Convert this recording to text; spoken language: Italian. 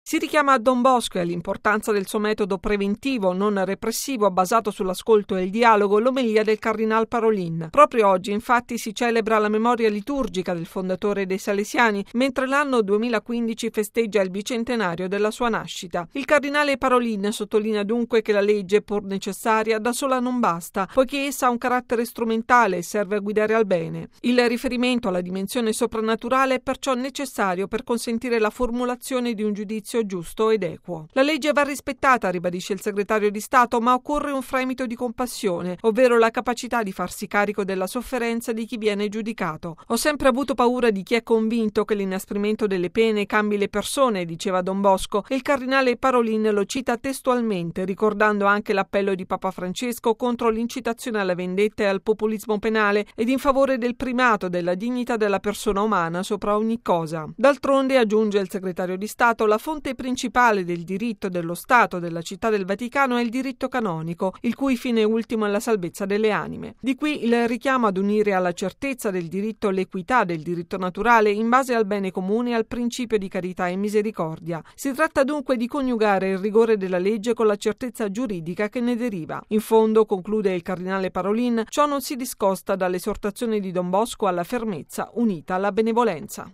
Si richiama a Don Bosco e all'importanza del suo metodo preventivo, non repressivo, basato sull'ascolto e il dialogo, l'omelia del Cardinal Parolin. Proprio oggi, infatti, si celebra la memoria liturgica del fondatore dei Salesiani, mentre l'anno 2015 festeggia il bicentenario della sua nascita. Il Cardinale Parolin sottolinea dunque che la legge, pur necessaria, da sola non basta, poiché essa ha un carattere strumentale e serve a guidare al bene. Il riferimento alla dimensione soprannaturale è perciò necessario per consentire la formulazione di un giudizio giusto ed equo. La legge va rispettata, ribadisce il segretario di Stato, ma occorre un fremito di compassione, ovvero la capacità di farsi carico della sofferenza di chi viene giudicato. Ho sempre avuto paura di chi è convinto che l'inasprimento delle pene cambi le persone, diceva Don Bosco, e il cardinale Parolin lo cita testualmente, ricordando anche l'appello di Papa Francesco contro l'incitazione alla vendetta e al populismo penale ed in favore del primato della dignità della persona umana sopra ogni cosa. D'altronde, aggiunge il segretario di Stato, la fonte principale del diritto dello Stato della Città del Vaticano è il diritto canonico, il cui fine ultimo è la salvezza delle anime. Di qui il richiamo ad unire alla certezza del diritto l'equità del diritto naturale in base al bene comune e al principio di carità e misericordia. Si tratta dunque di coniugare il rigore della legge con la certezza giuridica che ne deriva. In fondo, conclude il cardinale Parolin, ciò non si discosta dall'esortazione di Don Bosco alla fermezza unita alla benevolenza.